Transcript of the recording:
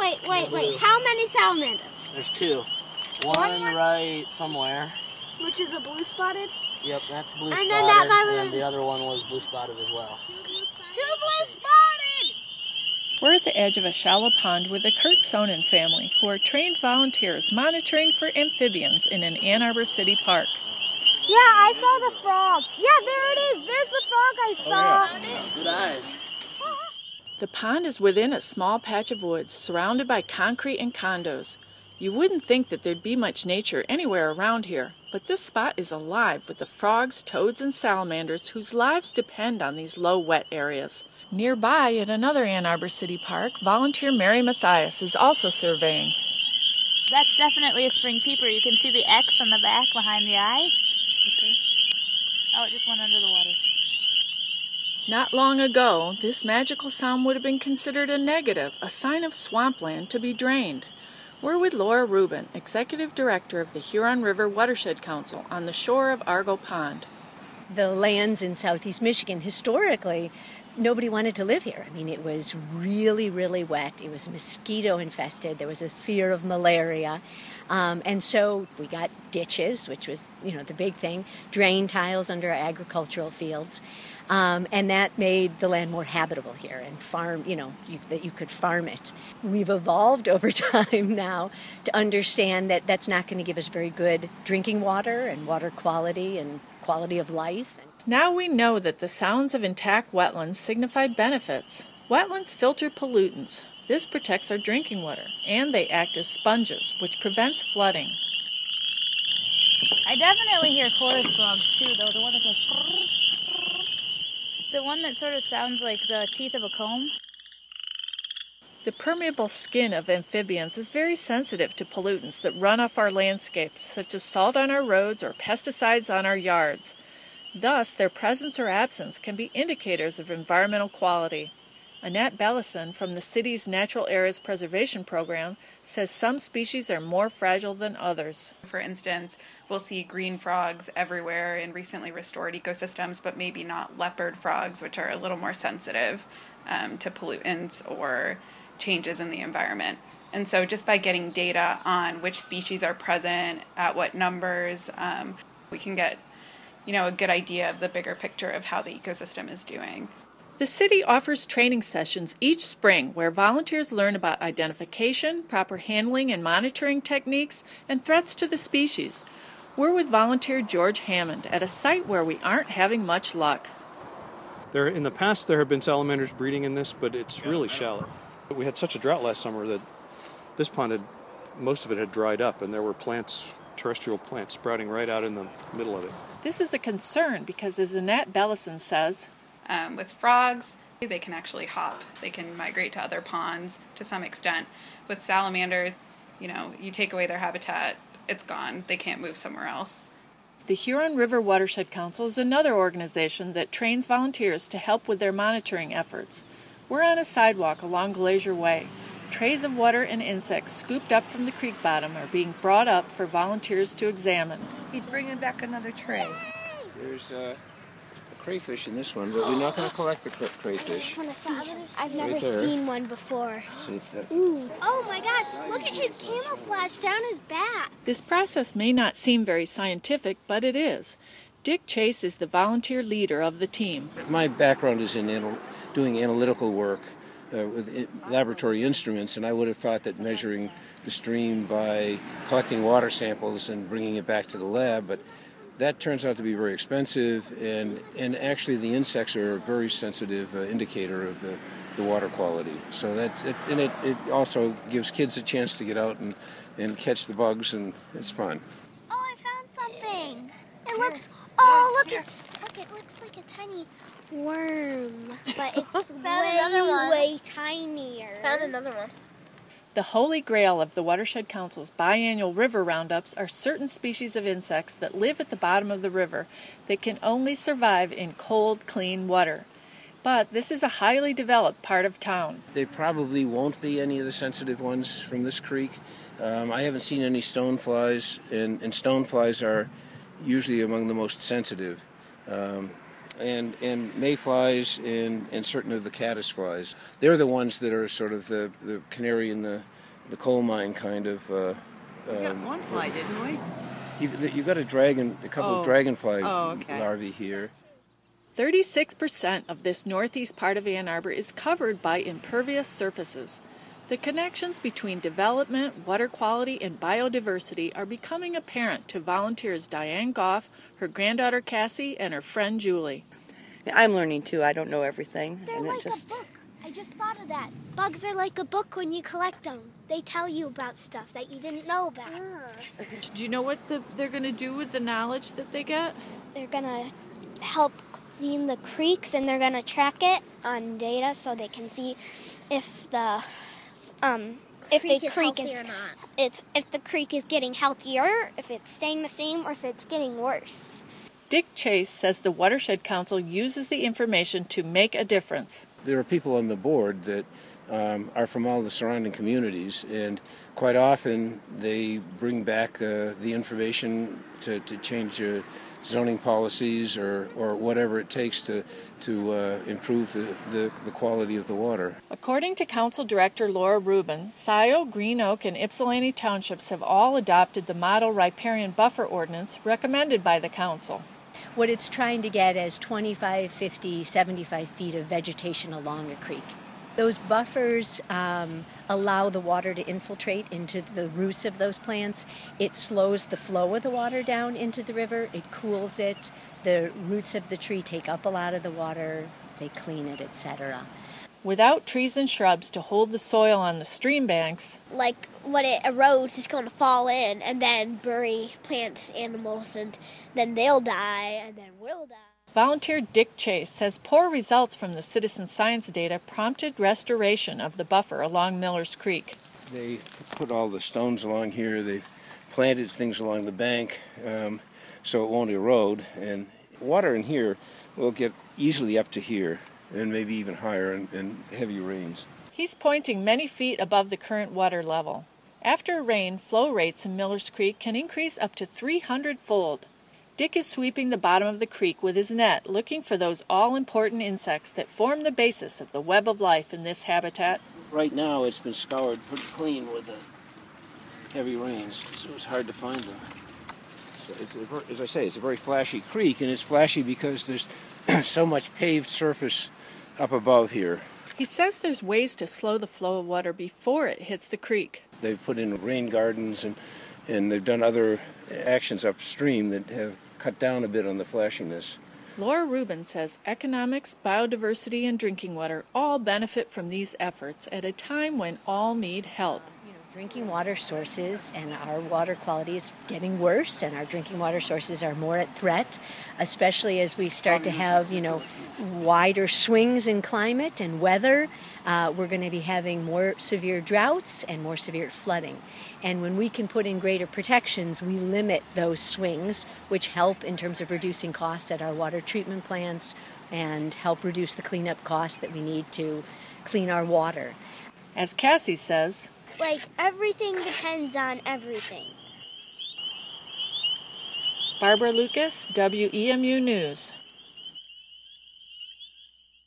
Wait. How many salamanders? There's two. One right somewhere. Which is a blue spotted? Yep, that's blue And spotted. then that guy and the other one was blue spotted as well. Two blue spotted! We're at the edge of a shallow pond with the Kurt Sonnen family, who are trained volunteers monitoring for amphibians in an Ann Arbor City park. Yeah, I saw the frog. Yeah, there it is. There's the frog I saw. Oh, yeah. Good eyes. The pond is within a small patch of woods surrounded by concrete and condos. You wouldn't think that there'd be much nature anywhere around here, but this spot is alive with the frogs, toads, and salamanders whose lives depend on these low, wet areas. Nearby, at another Ann Arbor City park, volunteer Mary Mathias is also surveying. That's definitely a spring peeper. You can see the X on the back behind the eyes. Okay. Oh, it just went under the water. Not long ago, this magical sound would have been considered a negative, a sign of swampland to be drained. We're with Laura Rubin, Executive Director of the Huron River Watershed Council on the shore of Argo Pond. The lands in southeast Michigan, historically, nobody wanted to live here. I mean, it was really, really wet. It was mosquito infested. There was a fear of malaria. And so we got ditches, which was, the big thing, drain tiles under agricultural fields. And that made the land more habitable here and farm, that you could farm it. We've evolved over time now to understand that that's not going to give us very good drinking water and water quality and quality of life. Now we know that the sounds of intact wetlands signify benefits. Wetlands filter pollutants. This protects our drinking water, and they act as sponges, which prevents flooding. I definitely hear chorus frogs too, though. The one that goes... The one that sort of sounds like the teeth of a comb. The permeable skin of amphibians is very sensitive to pollutants that run off our landscapes, such as salt on our roads or pesticides on our yards. Thus, their presence or absence can be indicators of environmental quality. Annette Bellison from the city's Natural Areas Preservation Program says some species are more fragile than others. For instance, we'll see green frogs everywhere in recently restored ecosystems, but maybe not leopard frogs, which are a little more sensitive to pollutants or changes in the environment. And so just by getting data on which species are present, at what numbers, we can get a good idea of the bigger picture of how the ecosystem is doing. The city offers training sessions each spring where volunteers learn about identification, proper handling and monitoring techniques, and threats to the species. We're with volunteer George Hammond at a site where we aren't having much luck. In the past there have been salamanders breeding in this, but it's really shallow. We had such a drought last summer that this pond most of it had dried up, and there were terrestrial plants sprouting right out in the middle of it. This is a concern because, as Annette Bellison says, with frogs, they can actually hop. They can migrate to other ponds to some extent. With salamanders, you take away their habitat, it's gone. They can't move somewhere else. The Huron River Watershed Council is another organization that trains volunteers to help with their monitoring efforts. We're on a sidewalk along Glacier Way. Trays of water and insects scooped up from the creek bottom are being brought up for volunteers to examine. He's bringing back another tray. There's a crayfish in this one, but we're not going to collect the crayfish. I've never seen one before. Ooh. Oh my gosh, look at his camouflage down his back. This process may not seem very scientific, but it is. Dick Chase is the volunteer leader of the team. My background is in doing analytical work with laboratory instruments, and I would have thought that measuring the stream by collecting water samples and bringing it back to the lab, but that turns out to be very expensive, and actually the insects are a very sensitive indicator of the water quality. So that's it, and it also gives kids a chance to get out and catch the bugs, and it's fun. Oh, I found something. It looks, it looks like a tiny worm, but it's way tinier. Found another one. The holy grail of the Watershed Council's biannual river roundups are certain species of insects that live at the bottom of the river that can only survive in cold, clean water. But this is a highly developed part of town. There probably won't be any of the sensitive ones from this creek. I haven't seen any stoneflies, and stoneflies are usually among the most sensitive. and mayflies and certain of the caddisflies. They're the ones that are sort of the canary in the coal mine kind of. We got one fly, didn't we? You got a couple of dragonfly larvae here. 36% of this northeast part of Ann Arbor is covered by impervious surfaces. The connections between development, water quality, and biodiversity are becoming apparent to volunteers Diane Goff, her granddaughter Cassie, and her friend Julie. I'm learning too. I don't know everything. They're like a book. I just thought of that. Bugs are like a book when you collect them. They tell you about stuff that you didn't know about. Do you know what they're going to do with the knowledge that they get? They're going to help clean the creeks, and they're going to track it on data so they can see if the creek is getting healthier, if it's staying the same, or if it's getting worse. Dick Chase says the Watershed Council uses the information to make a difference. There are people on the board that are from all the surrounding communities, and quite often they bring back the information to change zoning policies or whatever it takes to improve the quality of the water. According to Council Director Laura Rubin, Scioto, Green Oak, and Ypsilanti townships have all adopted the model riparian buffer ordinance recommended by the Council. What it's trying to get is 25, 50, 75 feet of vegetation along a creek. Those buffers allow the water to infiltrate into the roots of those plants. It slows the flow of the water down into the river. It cools it. The roots of the tree take up a lot of the water. They clean it, etc. Without trees and shrubs to hold the soil on the stream banks, like when it erodes, it's going to fall in and then bury plants, animals, and then they'll die, and then we'll die. volunteer Dick Chase says poor results from the citizen science data prompted restoration of the buffer along Millers Creek. They put all the stones along here. They planted things along the bank so it won't erode. And water in here will get easily up to here and maybe even higher in heavy rains. He's pointing many feet above the current water level. After rain, flow rates in Millers Creek can increase up to 300-fold. Dick is sweeping the bottom of the creek with his net, looking for those all-important insects that form the basis of the web of life in this habitat. Right now it's been scoured pretty clean with the heavy rains, so it's hard to find them. So as I say, it's a very flashy creek, and it's flashy because there's so much paved surface up above here. He says there's ways to slow the flow of water before it hits the creek. They've put in rain gardens and they've done other actions upstream that have cut down a bit on the flashiness. Laura Rubin says economics, biodiversity, and drinking water all benefit from these efforts at a time when all need help. Drinking water sources and our water quality is getting worse, and our drinking water sources are more at threat, especially as we start to have, wider swings in climate and weather. We're going to be having more severe droughts and more severe flooding. And when we can put in greater protections, we limit those swings, which help in terms of reducing costs at our water treatment plants and help reduce the cleanup costs that we need to clean our water. As Cassie says, everything depends on everything. Barbara Lucas, WEMU News.